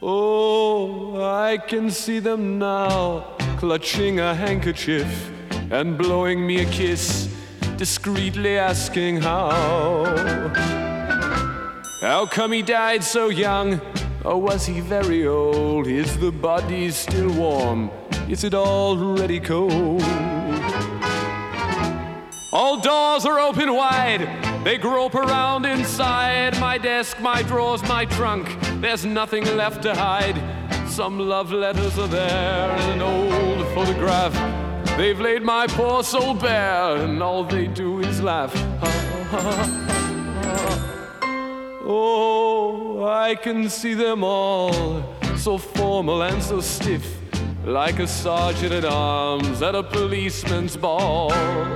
Oh, I can see them now, clutching a handkerchief and blowing me a kiss, discreetly asking how come he died so young, or was he very old? Is the body still warm? Is it already cold? All doors are open wide, they grope around inside my desk, my drawers, my trunk. There's nothing left to hide. Some love letters are there and an old photograph. They've laid my poor soul bare, and all they do is laugh. Oh, I can see them all, so formal and so stiff, like a sergeant at arms at a policeman's ball.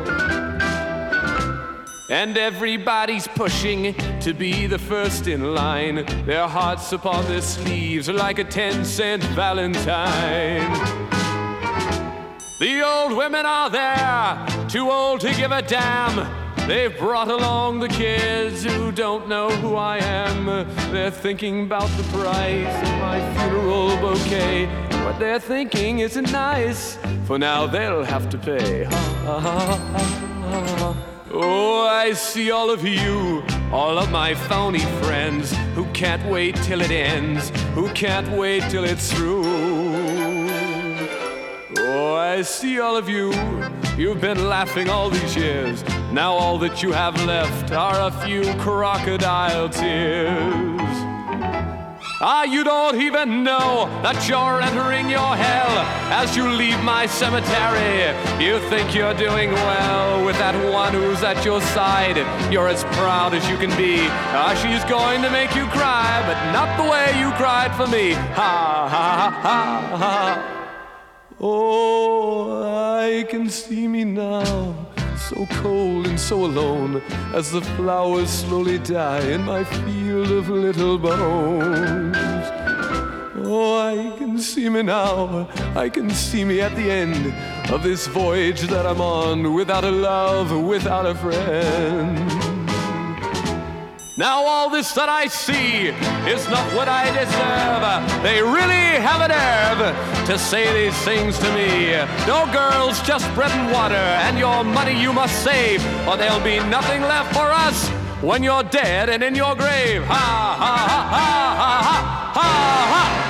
And everybody's pushing to be the first in line, their hearts upon their sleeves like a 10-cent Valentine. The old women are there, too old to give a damn. They've brought along the kids who don't know who I am. They're thinking about the price of my funeral bouquet. What they're thinking isn't nice, for now they'll have to pay. Oh, I see all of you, all of my phony friends, who can't wait till it ends, who can't wait till it's through. Oh, I see all of you, you've been laughing all these years. Now all that you have left are a few crocodile tears. You don't even know that you're entering your hell as you leave my cemetery. You think you're doing well with that one who's at your side. You're as proud as you can be. She's going to make you cry, but not the way you cried for me. Ha, ha, ha, ha. Oh, I can see me now, so cold and so alone, as the flowers slowly die in my field of little bones. Oh, I can see me now, I can see me at the end of this voyage that I'm on, without a love, without a friend. Now all this that I see is not what I deserve. They really have a nerve to say these things to me. No girls, just bread and water, and your money you must save, or there'll be nothing left for us when you're dead and in your grave. Ha, ha, ha, ha, ha, ha, ha, ha.